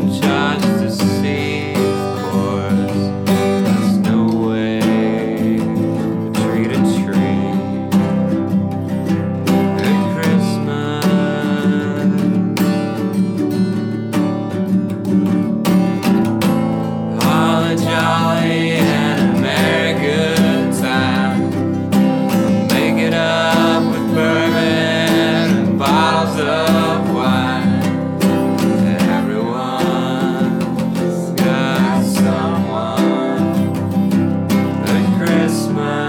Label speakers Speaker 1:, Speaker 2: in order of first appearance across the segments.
Speaker 1: charges to see, of course. There's no way to treat a tree. At Christmas, all a jolly and a merry good time. Make it up with bourbon and bottles of wine. Everyone's got someone at Christmas.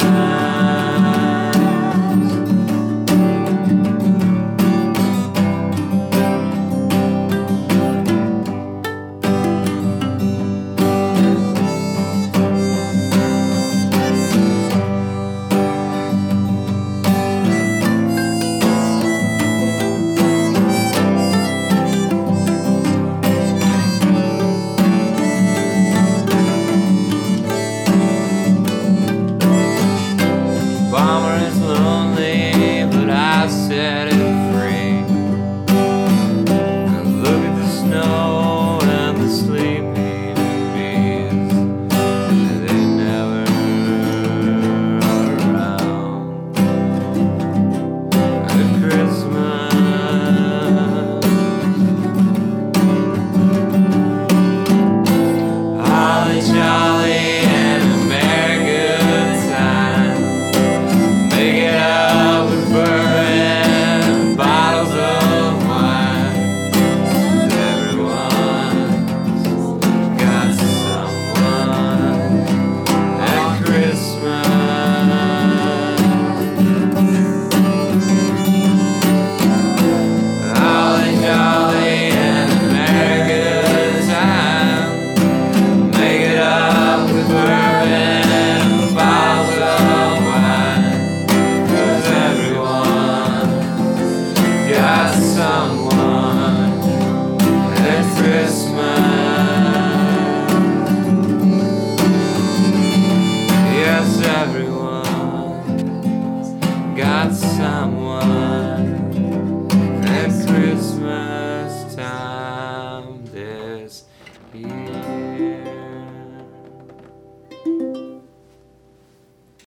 Speaker 1: Bomber is lonely, but I set it free. And look at the snow and the sleeping bees. They never are around at Christmas. Holly jolly and a merry good time. Make it up with bourbon and bottles of wine. Everyone's got someone at Christmas. Holly jolly and a merry good time. Make it up with bourbon and bottles of wine. 'Cause everyone got someone at Christmas. Yes, everyone's got someone at Christmas time this year.